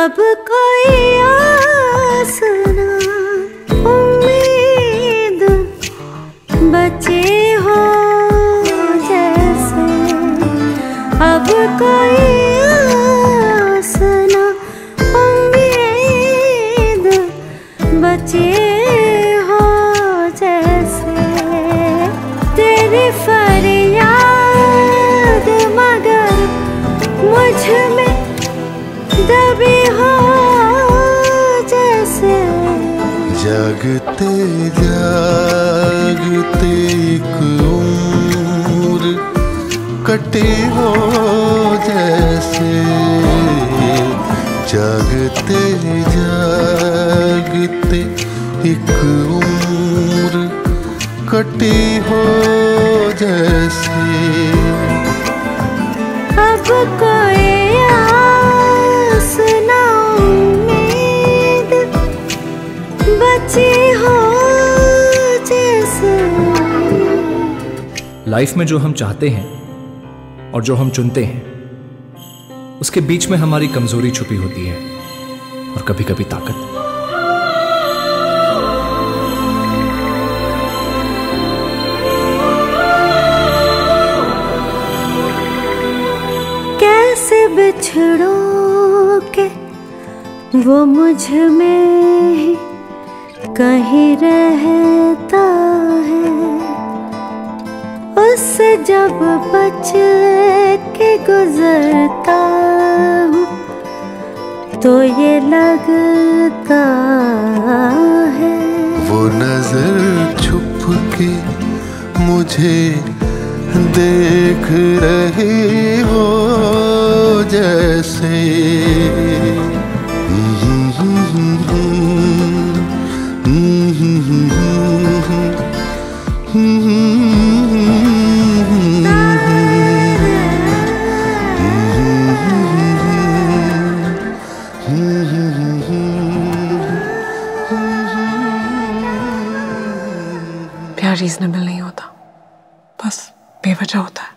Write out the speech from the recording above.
अब कोई आस ना उम्मीद बचे हो जैसे, अब कोई आस ना उम्मीद बचे हो जैसे, तेरी फरियाद मगर मुझ में दबी हो जैसे। जागते जागते एक उम्र कटे हो जैसे, जागते जागते एक उम्र कटे हो जैसे। अब कोई आस ना उम्मीद बची हो जैसे। लाइफ में जो हम चाहते हैं और जो हम चुनते हैं, उसके बीच में हमारी कमजोरी छुपी होती है और कभी कभी ताकत। कैसे बिछड़ोगे वो मुझ में ही कहीं रहता है, उससे जब बच के गुजरता हूँ तो ये लगता है। वो नजर छुप के मुझे देख रहे हो जैसे, प्यार रीजनेबल नहीं होता, बस बेवजह होता है।